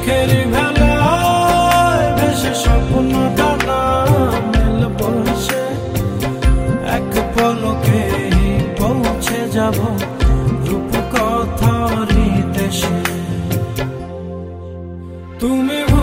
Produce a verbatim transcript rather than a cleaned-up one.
চোখের ভেলায় ভেসে স্বপ্ন ডানা মেলব সে, এক পলকে পৌঁছে যাব রূপকথার দেশে। তুমি